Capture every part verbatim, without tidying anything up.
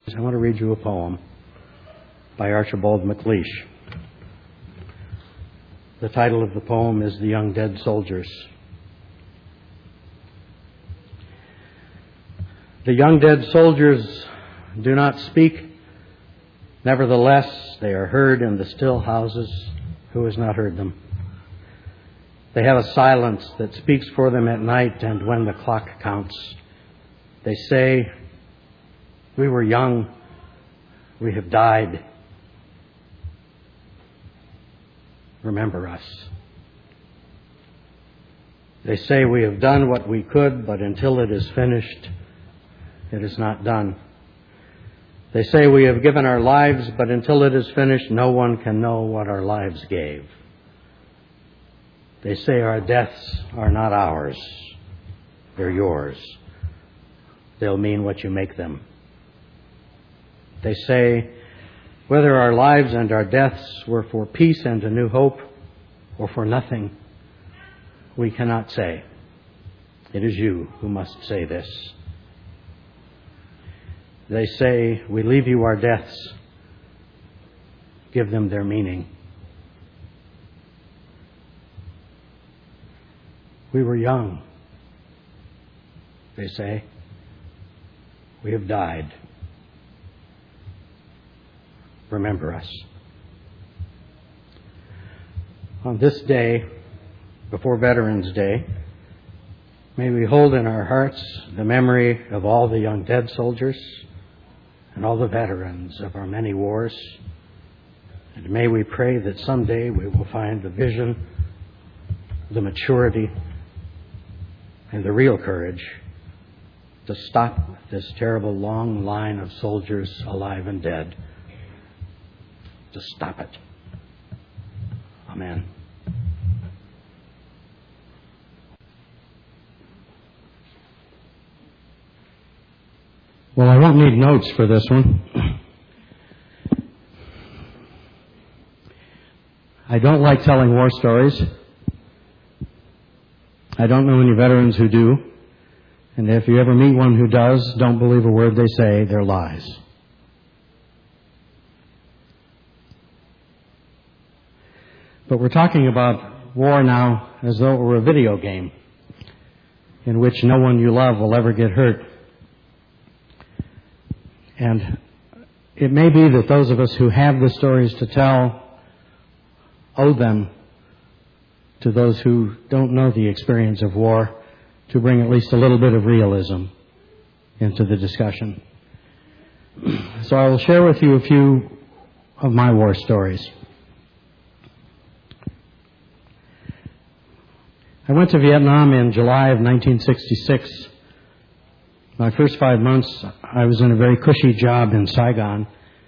I want to read you a poem by Archibald MacLeish. The title of the poem is The Young Dead Soldiers. The young dead soldiers do not speak. Nevertheless, they are heard in the still houses. Who has not heard them? They have a silence that speaks for them at night and when the clock counts. They say, "We were young. We have died. Remember us." They say, "We have done what we could, but until it is finished, it is not done." They say, "We have given our lives, but until it is finished, no one can know what our lives gave." They say our deaths are not ours. They're yours. They'll mean what you make them. They say, whether our lives and our deaths were for peace and a new hope or for nothing, we cannot say. It is you who must say this. They say, we leave you our deaths. Give them their meaning. We were young, they say. We have died. Remember us. On this day, before Veterans Day, may we hold in our hearts the memory of all the young dead soldiers and all the veterans of our many wars. And may we pray that someday we will find the vision, the maturity, and the real courage to stop this terrible long line of soldiers alive and dead. To stop it. Amen. Well, I won't need notes for this one. I don't like telling war stories. I don't know any veterans who do. And if you ever meet one who does, don't believe a word they say. They're lies. But we're talking about war now as though it were a video game in which no one you love will ever get hurt. And it may be that those of us who have the stories to tell owe them to those who don't know the experience of war to bring at least a little bit of realism into the discussion. So I will share with you a few of my war stories. I went to Vietnam in July of nineteen sixty-six. My first five months, I was in a very cushy job in Saigon.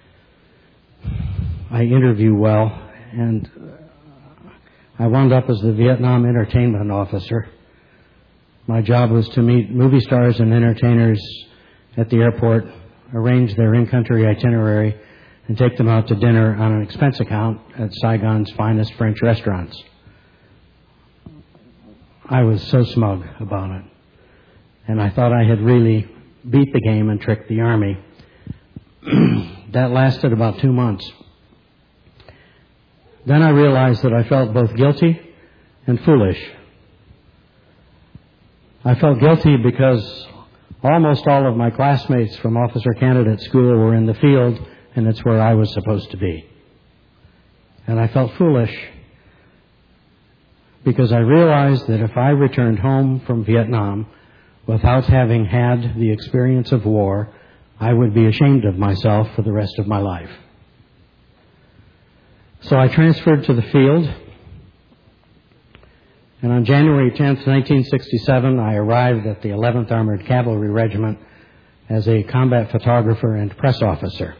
I interview well, and I wound up as the Vietnam entertainment officer. My job was to meet movie stars and entertainers at the airport, arrange their in-country itinerary, and take them out to dinner on an expense account at Saigon's finest French restaurants. I was so smug about it, and I thought I had really beat the game and tricked the Army. That lasted about two months. Then I realized that I felt both guilty and foolish. I felt guilty because almost all of my classmates from officer candidate school were in the field, and it's where I was supposed to be. And I felt foolish because I realized that if I returned home from Vietnam without having had the experience of war, I would be ashamed of myself for the rest of my life. So I transferred to the field, and on January tenth, nineteen sixty-seven, I arrived at the eleventh Armored Cavalry Regiment as a combat photographer and press officer.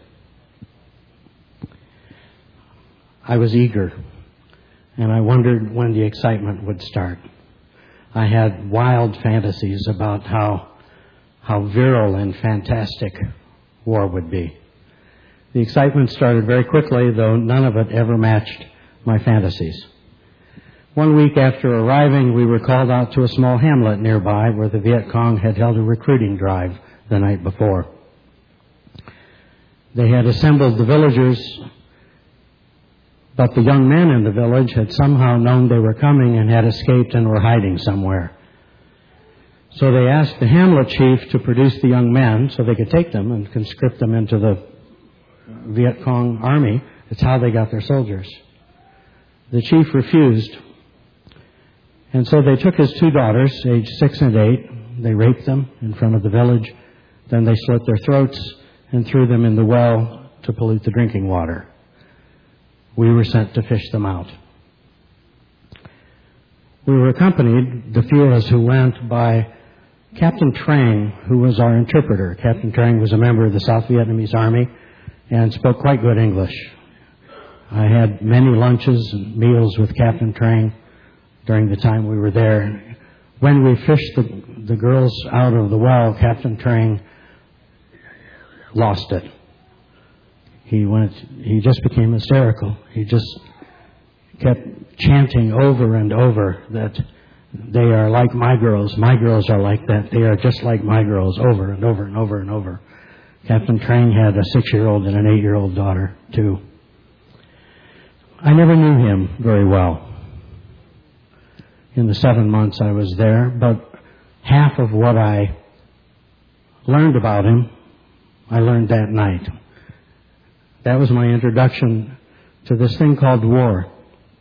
I was eager, and I wondered when the excitement would start. I had wild fantasies about how, how virile and fantastic war would be. The excitement started very quickly, though none of it ever matched my fantasies. One week after arriving, we were called out to a small hamlet nearby where the Viet Cong had held a recruiting drive the night before. They had assembled the villagers, but the young men in the village had somehow known they were coming and had escaped and were hiding somewhere. So they asked the hamlet chief to produce the young men so they could take them and conscript them into the Viet Cong army. It's how they got their soldiers. The chief refused. And so they took his two daughters, aged six and eight. They raped them in front of the village. Then they slit their throats and threw them in the well to pollute the drinking water. We were sent to fish them out. We were accompanied, the few of us who went, by Captain Trang, who was our interpreter. Captain Trang was a member of the South Vietnamese Army and spoke quite good English. I had many lunches and meals with Captain Trang during the time we were there. When we fished the, the girls out of the well, Captain Trang lost it. He went, he just became hysterical. He just kept chanting over and over that they are like my girls, my girls are like that, they are just like my girls, over and over and over and over. Captain Trang had a six-year-old and an eight-year-old daughter, too. I never knew him very well in the seven months I was there, but half of what I learned about him, I learned that night. That was my introduction to this thing called war.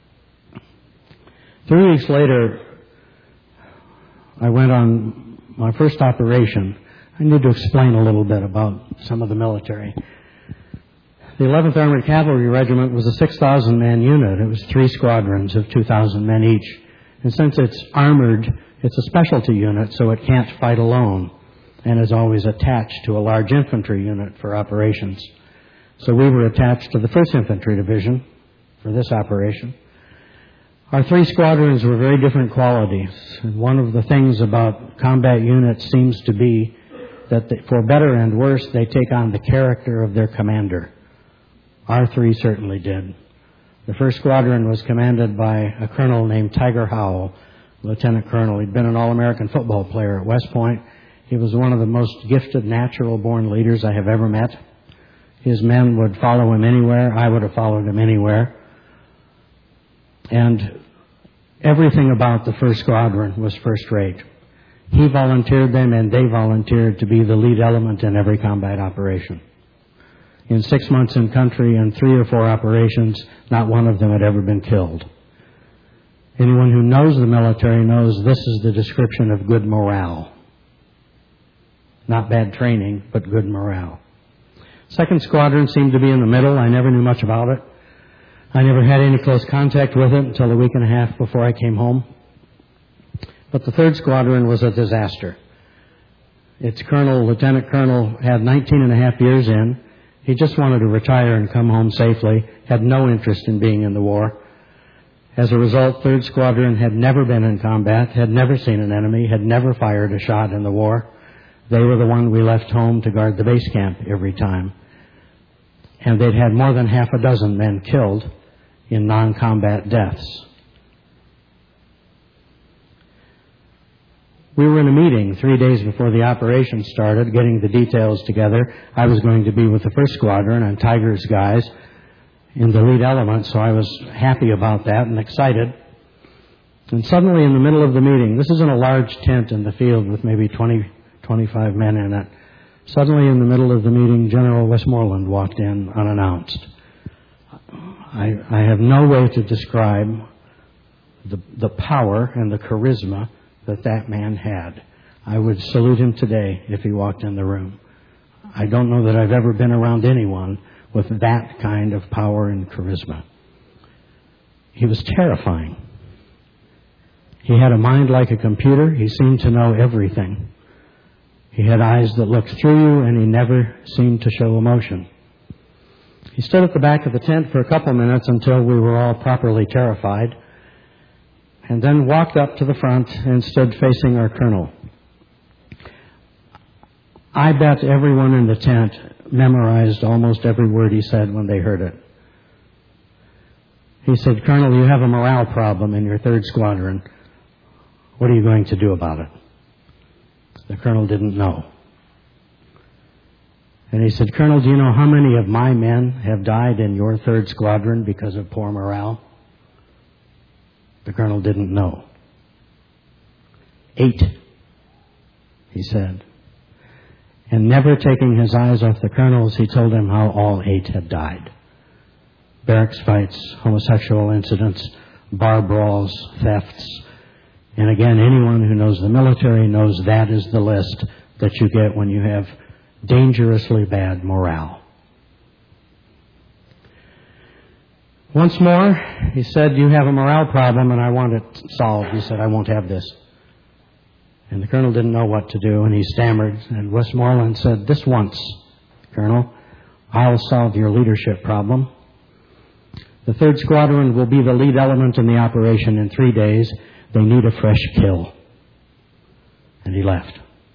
Three weeks later, I went on my first operation. I need to explain a little bit about some of the military. The eleventh Armored Cavalry Regiment was a six thousand man unit. It was three squadrons of two thousand men each. And since it's armored, it's a specialty unit, so it can't fight alone and is always attached to a large infantry unit for operations. So we were attached to the first Infantry Division for this operation. Our three squadrons were very different qualities. And one of the things about combat units seems to be that they, for better and worse, they take on the character of their commander. Our three certainly did. The first squadron was commanded by a colonel named Tiger Howell, lieutenant colonel. He'd been an All-American football player at West Point. He was one of the most gifted natural-born leaders I have ever met. His men would follow him anywhere. I would have followed him anywhere. And everything about the first squadron was first-rate. He volunteered them, and they volunteered to be the lead element in every combat operation. In six months in country and three or four operations, not one of them had ever been killed. Anyone who knows the military knows this is the description of good morale. Not bad training, but good morale. Second squadron seemed to be in the middle. I never knew much about it. I never had any close contact with it until a week and a half before I came home. But the third squadron was a disaster. Its colonel, lieutenant colonel, had nineteen and a half years in. He just wanted to retire and come home safely, had no interest in being in the war. As a result, third squadron had never been in combat, had never seen an enemy, had never fired a shot in the war. They were the one we left home to guard the base camp every time. And they'd had more than half a dozen men killed in non-combat deaths. We were in a meeting three days before the operation started, getting the details together. I was going to be with the first squadron and Tiger's guys in the lead element, so I was happy about that and excited. And suddenly in the middle of the meeting, this is in a large tent in the field with maybe twenty, twenty-five men in it. Suddenly in the middle of the meeting, General Westmoreland walked in unannounced. I, I have no way to describe the, the power and the charisma that that man had. I would salute him today if he walked in the room. I don't know that I've ever been around anyone with that kind of power and charisma. He was terrifying. He had a mind like a computer. He seemed to know everything. He had eyes that looked through you, and he never seemed to show emotion. He stood at the back of the tent for a couple minutes until we were all properly terrified, and then walked up to the front and stood facing our colonel. I bet everyone in the tent memorized almost every word he said when they heard it. He said, "Colonel, you have a morale problem in your third squadron. What are you going to do about it?" The colonel didn't know. And he said, Colonel, do you know how many of my men have died in your third squadron because of poor morale? The colonel didn't know. Eight, he said. And never taking his eyes off the colonels, he told him how all eight had died. Barracks fights, homosexual incidents, bar brawls, thefts. And again, anyone who knows the military knows that is the list that you get when you have dangerously bad morale. Once more, he said, you have a morale problem and I want it solved. He said, I won't have this. And the colonel didn't know what to do, and he stammered. And Westmoreland said, this once, Colonel, I'll solve your leadership problem. The third Squadron will be the lead element in the operation in three days. They need a fresh kill. And he left.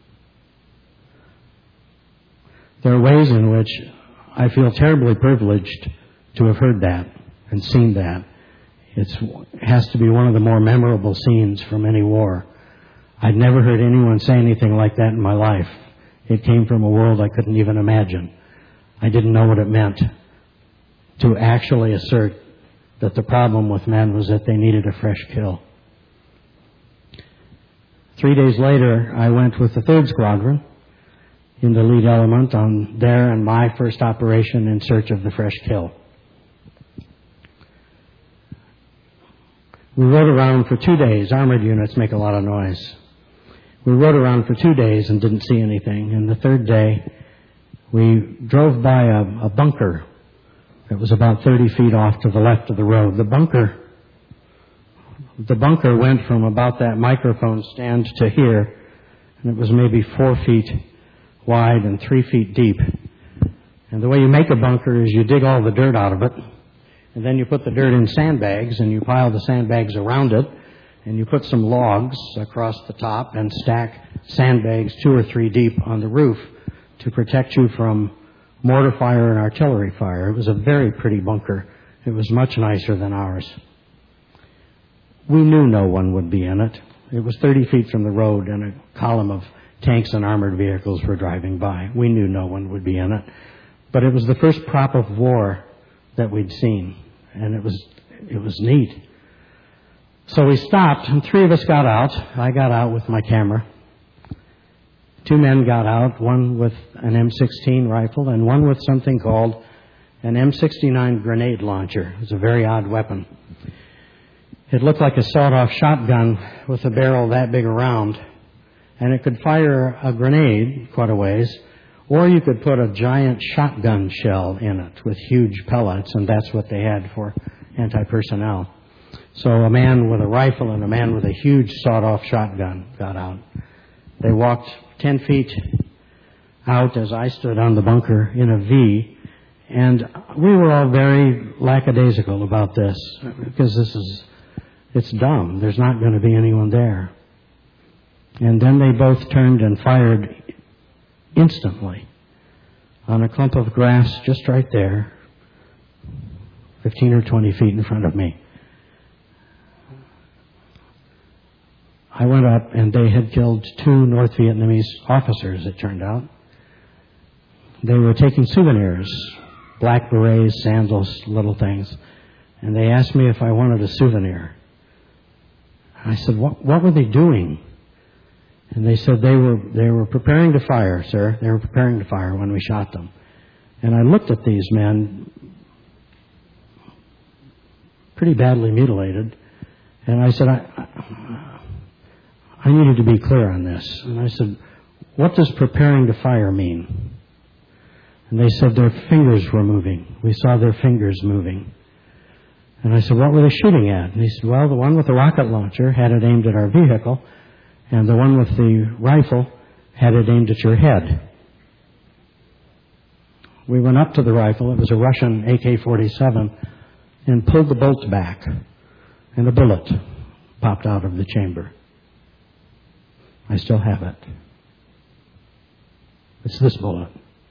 There are ways in which I feel terribly privileged to have heard that and seen that. It's, it has to be one of the more memorable scenes from any war. I'd never heard anyone say anything like that in my life. It came from a world I couldn't even imagine. I didn't know what it meant to actually assert that the problem with men was that they needed a fresh kill. Three days later, I went with the third Squadron in the lead element on their and my first operation in search of the fresh kill. We rode around for two days. Armored units make a lot of noise. We rode around for two days and didn't see anything. And the third day, we drove by a, a bunker that was about thirty feet off to the left of the road. The bunker, the bunker went from about that microphone stand to here, and it was maybe four feet wide and three feet deep. And the way you make a bunker is you dig all the dirt out of it, and then you put the dirt in sandbags, and you pile the sandbags around it, and you put some logs across the top and stack sandbags two or three deep on the roof to protect you from mortar fire and artillery fire. It was a very pretty bunker. It was much nicer than ours. We knew no one would be in it. It was thirty feet from the road, and a column of tanks and armored vehicles were driving by. We knew no one would be in it. But it was the first prop of war that we'd seen, and it was it was neat. So we stopped, and three of us got out. I got out with my camera. Two men got out, one with an M sixteen rifle and one with something called an M sixty-nine grenade launcher. It was a very odd weapon. It looked like a sawed-off shotgun with a barrel that big around, and it could fire a grenade quite a ways, or you could put a giant shotgun shell in it with huge pellets, and that's what they had for anti-personnel. So a man with a rifle and a man with a huge sawed-off shotgun got out. They walked ten feet out as I stood on the bunker in a V, and we were all very lackadaisical about this, because this is, it's dumb. There's not going to be anyone there. And then they both turned and fired instantly on a clump of grass just right there, fifteen or twenty feet in front of me. I went up, and they had killed two North Vietnamese officers, it turned out. They were taking souvenirs, black berets, sandals, little things. And they asked me if I wanted a souvenir. I said, what, what were they doing? And they said they were they were preparing to fire, sir. They were preparing to fire when we shot them. And I looked at these men, pretty badly mutilated, and I said, I... I I needed to be clear on this. And I said, what does preparing to fire mean? And they said their fingers were moving. We saw their fingers moving. And I said, what were they shooting at? And he said, well, the one with the rocket launcher had it aimed at our vehicle, and the one with the rifle had it aimed at your head. We went up to the rifle. It was a Russian A K forty-seven, and pulled the bolt back, and a bullet popped out of the chamber. I still have it. It's this bullet.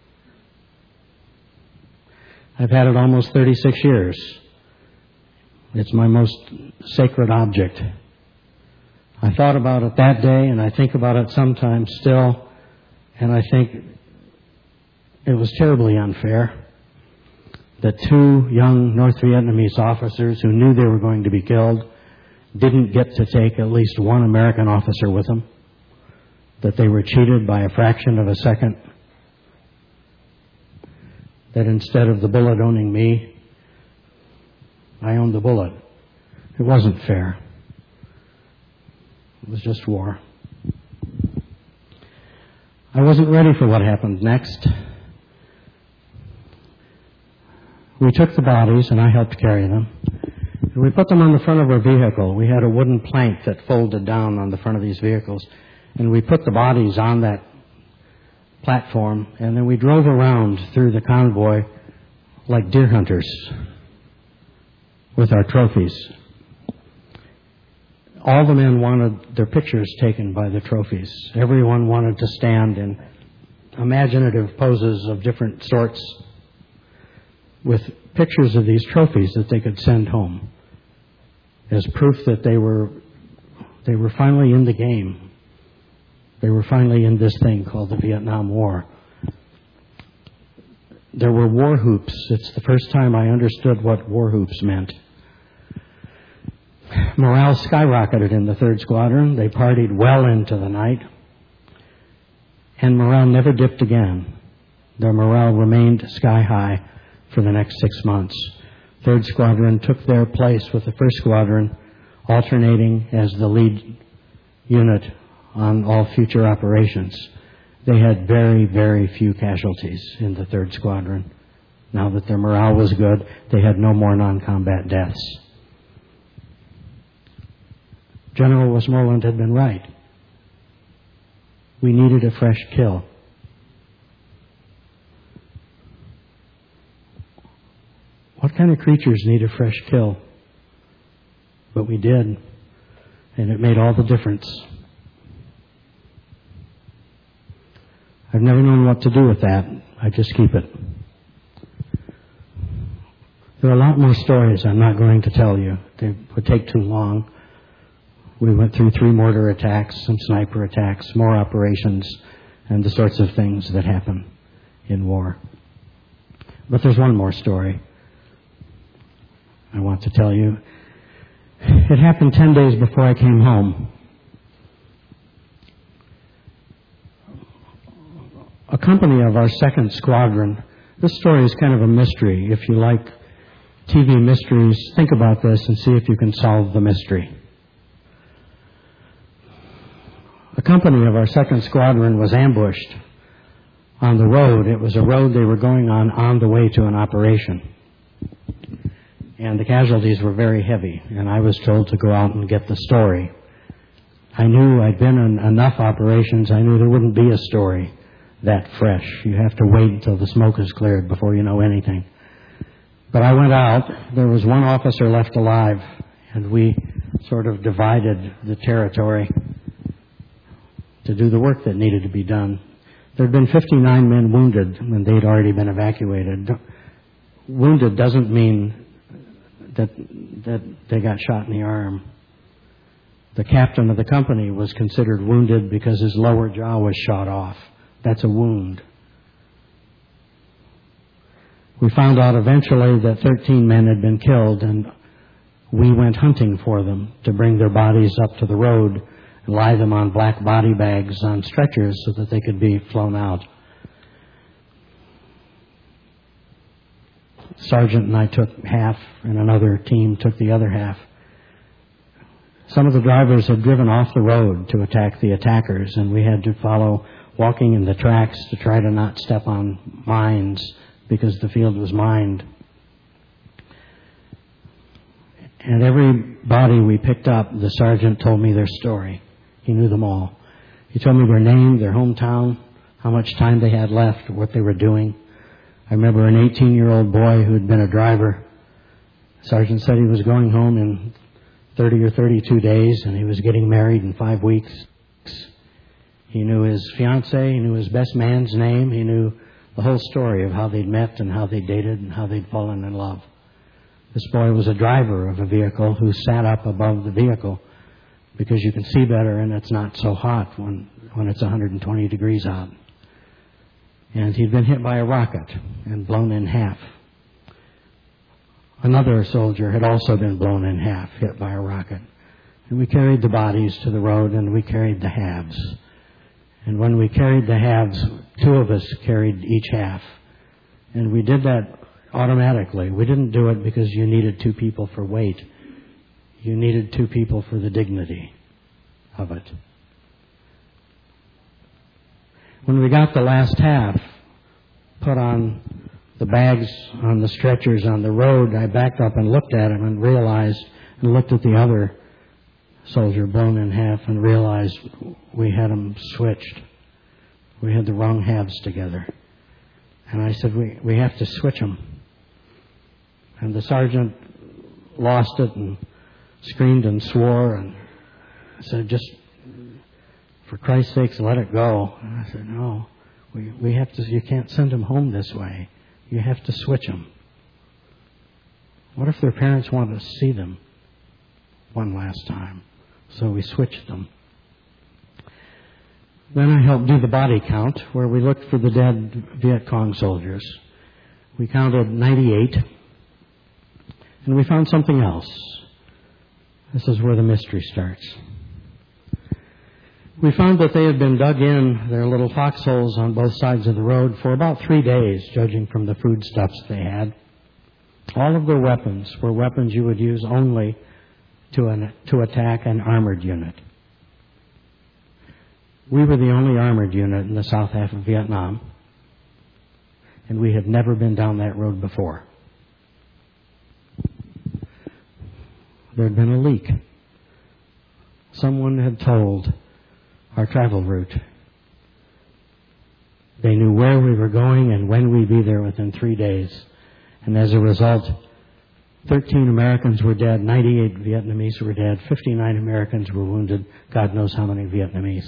I've had it almost thirty-six years. It's my most sacred object. I thought about it that day, and I think about it sometimes still, and I think it was terribly unfair that two young North Vietnamese officers who knew they were going to be killed didn't get to take at least one American officer with them, that they were cheated by a fraction of a second, that instead of the bullet owning me, I owned the bullet. It wasn't fair. It was just war. I wasn't ready for what happened next. We took the bodies, and I helped carry them. And we put them on the front of our vehicle. We had a wooden plank that folded down on the front of these vehicles. And we put the bodies on that platform, and then we drove around through the convoy like deer hunters with our trophies. All the men wanted their pictures taken by the trophies. Everyone wanted to stand in imaginative poses of different sorts with pictures of these trophies that they could send home as proof that they were they were finally in the game. They were finally in this thing called the Vietnam War. There were war hoops. It's the first time I understood what war hoops meant. Morale skyrocketed in the third Squadron. They partied well into the night. And morale never dipped again. Their morale remained sky high for the next six months. Third Squadron took their place with the First Squadron, alternating as the lead unit on all future operations. They had very, very few casualties in the Third Squadron. Now that their morale was good, they had no more non-combat deaths. General Westmoreland had been right. We needed a fresh kill. What kind of creatures need a fresh kill? But we did, and it made all the difference. I've never known what to do with that. I just keep it. There are a lot more stories I'm not going to tell you. They would take too long. We went through three mortar attacks, some sniper attacks, more operations, and the sorts of things that happen in war. But there's one more story I want to tell you. It happened ten days before I came home. A company of our second squadron, this story is kind of a mystery. If you like T V mysteries, think about this and see if you can solve the mystery. A company of our second squadron was ambushed on the road. It was a road they were going on on the way to an operation. And the casualties were very heavy, and I was told to go out and get the story. I knew I'd been in enough operations, I knew there wouldn't be a story that fresh. You have to wait until the smoke is cleared before you know anything. But I went out. There was one officer left alive, and we sort of divided the territory to do the work that needed to be done. There had been fifty-nine men wounded, and they'd already been evacuated. Wounded doesn't mean that that they got shot in the arm. The captain of the company was considered wounded because his lower jaw was shot off. That's a wound. We found out eventually that thirteen men had been killed, and we went hunting for them to bring their bodies up to the road and lie them on black body bags on stretchers so that they could be flown out. Sergeant and I took half, and another team took the other half. Some of the drivers had driven off the road to attack the attackers, and we had to follow, walking in the tracks to try to not step on mines because the field was mined. And every body we picked up, the sergeant told me their story. He knew them all. He told me their name, their hometown, how much time they had left, what they were doing. I remember an eighteen-year-old boy who had been a driver. The sergeant said he was going home in thirty or thirty-two days, and he was getting married in five weeks. He knew his fiancée, he knew his best man's name, he knew the whole story of how they'd met and how they dated and how they'd fallen in love. This boy was a driver of a vehicle who sat up above the vehicle because you can see better and it's not so hot when, when it's one hundred twenty degrees out. and he'd been hit by a rocket and blown in half. Another soldier had also been blown in half, hit by a rocket. And we carried the bodies to the road, and we carried the halves. And when we carried the halves, two of us carried each half. And we did that automatically. We didn't do it because you needed two people for weight. You needed two people for the dignity of it. When we got the last half put on the bags on the stretchers on the road, I backed up and looked at him and realized, and looked at the other soldier blown in half and realized we had them switched. We had the wrong halves together. And I said, we, we have to switch them. And the sergeant lost it and screamed and swore and said, just for Christ's sakes, let it go. And I said, no, we, we have to, you can't send them home this way. You have to switch them. What if their parents want to see them one last time? So we switched them. Then I helped do the body count, where we looked for the dead Viet Cong soldiers. We counted ninety-eight, and we found something else. This is where the mystery starts. We found that they had been dug in their little foxholes on both sides of the road for about three days, judging from the foodstuffs they had. All of their weapons were weapons you would use only to, an, to attack an armored unit. We were the only armored unit in the south half of Vietnam, and we had never been down that road before. There had been a leak. Someone had told our travel route. They knew where we were going and when we'd be there within three days. And as a result, thirteen Americans were dead, ninety-eight Vietnamese were dead, fifty-nine Americans were wounded, God knows how many Vietnamese.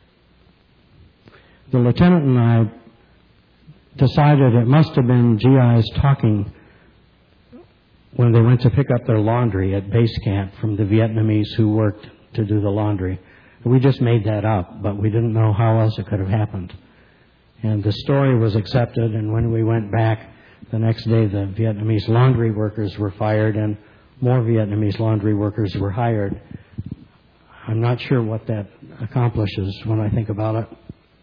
The lieutenant and I decided it must have been G Is talking when they went to pick up their laundry at base camp from the Vietnamese who worked to do the laundry. We just made that up, but we didn't know how else it could have happened. And the story was accepted, and when we went back the next day, the Vietnamese laundry workers were fired and more Vietnamese laundry workers were hired. I'm not sure what that accomplishes when I think about it.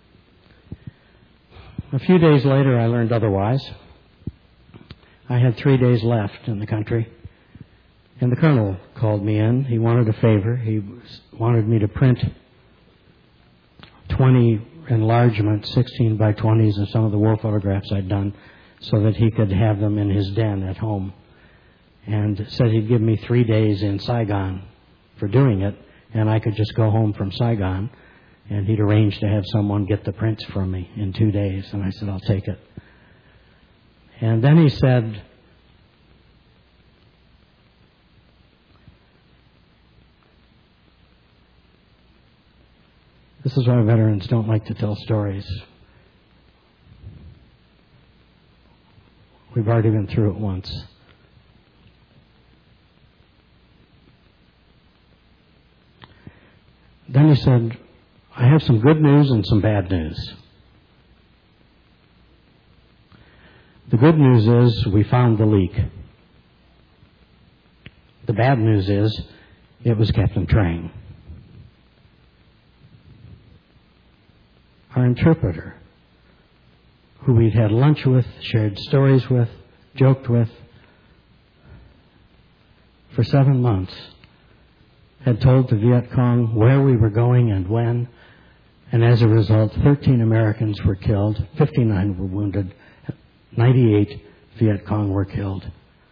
A few days later, I learned otherwise. I had three days left in the country, and the colonel called me in. He wanted a favor. He wanted me to print twenty enlargements, sixteen by twenties, of some of the war photographs I'd done, so that he could have them in his den at home. And said he'd give me three days in Saigon for doing it, and I could just go home from Saigon, and he'd arranged to have someone get the prints from me in two days. And I said, I'll take it. And then he said, this is why veterans don't like to tell stories. We've already been through it once. Then he said, I have some good news and some bad news. The good news is we found the leak. The bad news is it was Captain Trang. Our interpreter, who we'd had lunch with, shared stories with, joked with for seven months, had told the Viet Cong where we were going and when, and as a result, thirteen Americans were killed, fifty-nine were wounded, ninety-eight Viet Cong were killed.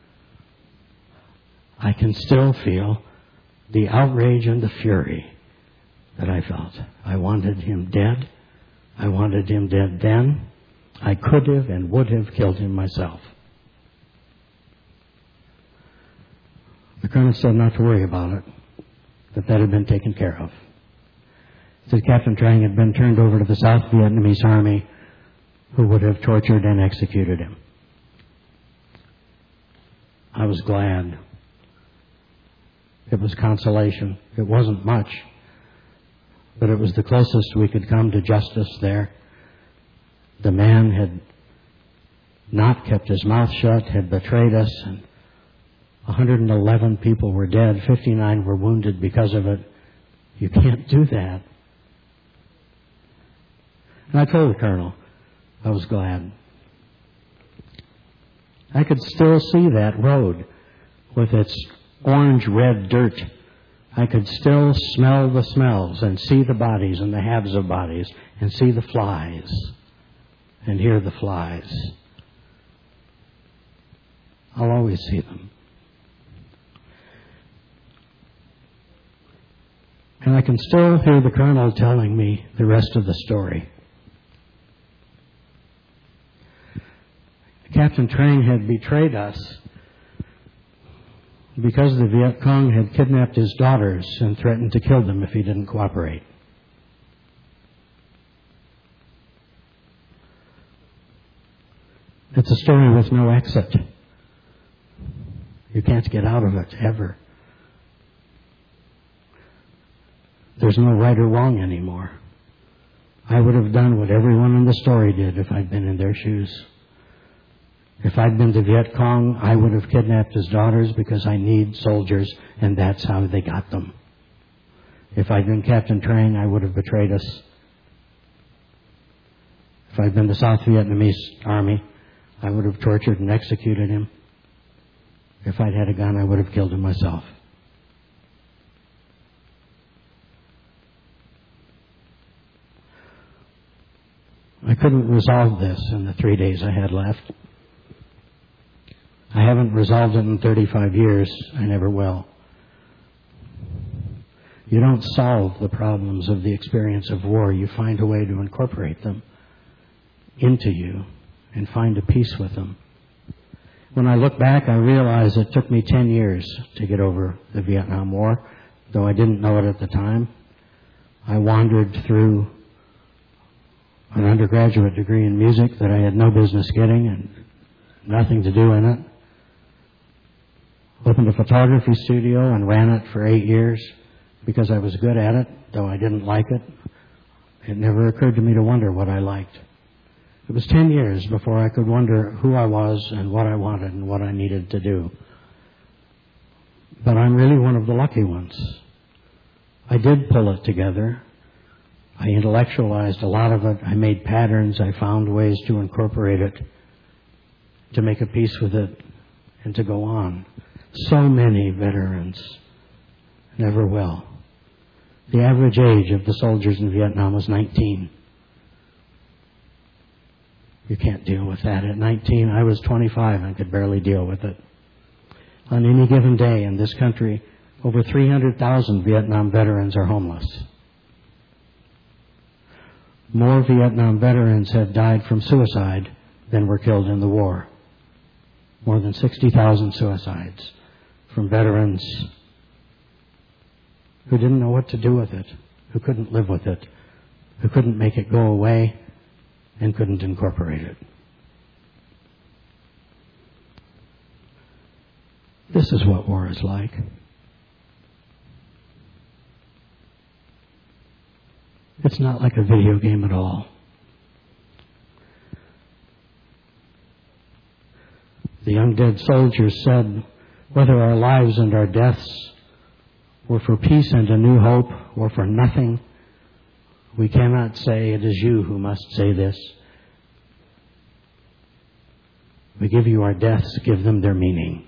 I can still feel the outrage and the fury that I felt. I wanted him dead. I wanted him dead then. I could have and would have killed him myself. The colonel said not to worry about it, that that had been taken care of. He said Captain Trang had been turned over to the South Vietnamese Army, who would have tortured and executed him. I was glad. It was consolation. It wasn't much, but it was the closest we could come to justice there. the man had not kept his mouth shut, had betrayed us, and one hundred eleven people were dead, fifty-nine were wounded because of it. You can't do that. And I told the colonel I was glad. I could still see that road with its orange-red dirt. I could still smell the smells and see the bodies and the halves of bodies and see the flies and hear the flies. I'll always see them. And I can still hear the colonel telling me the rest of the story. Captain Trang had betrayed us because the Viet Cong had kidnapped his daughters and threatened to kill them if he didn't cooperate. It's a story with no exit. You can't get out of it, ever. There's no right or wrong anymore. I would have done what everyone in the story did if I'd been in their shoes. If I'd been the Viet Cong, I would have kidnapped his daughters because I need soldiers, and that's how they got them. If I'd been Captain Trang, I would have betrayed us. If I'd been the South Vietnamese Army, I would have tortured and executed him. If I'd had a gun, I would have killed him myself. I couldn't resolve this in the three days I had left. I haven't resolved it in thirty-five years. I never will. You don't solve the problems of the experience of war. You find a way to incorporate them into you and find a peace with them. When I look back, I realize it took me ten years to get over the Vietnam War, though I didn't know it at the time. I wandered through an undergraduate degree in music that I had no business getting and nothing to do in it. Opened a photography studio and ran it for eight years because I was good at it, though I didn't like it. It never occurred to me to wonder what I liked. It was ten years before I could wonder who I was and what I wanted and what I needed to do. But I'm really one of the lucky ones. I did pull it together. I intellectualized a lot of it. I made patterns. I found ways to incorporate it, to make a peace with it, and to go on. So many veterans never will. The average age of the soldiers in Vietnam was nineteen. You can't deal with that. At nineteen, I was twenty-five and could barely deal with it. On any given day in this country, over three hundred thousand Vietnam veterans are homeless. More Vietnam veterans have died from suicide than were killed in the war. More than sixty thousand suicides from veterans who didn't know what to do with it, who couldn't live with it, who couldn't make it go away, and couldn't incorporate it. This is what war is like. It's not like a video game at all. The young dead soldiers said, whether our lives and our deaths were for peace and a new hope or for nothing, we cannot say it is you who must say this. We give you our deaths, give them their meaning.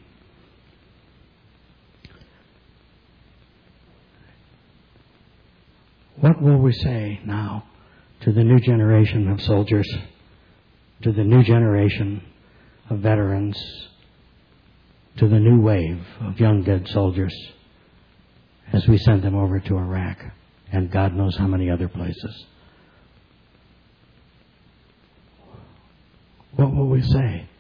What will we say now to the new generation of soldiers, to the new generation of veterans, to the new wave of young dead soldiers as we send them over to Iraq and God knows how many other places? What will we say?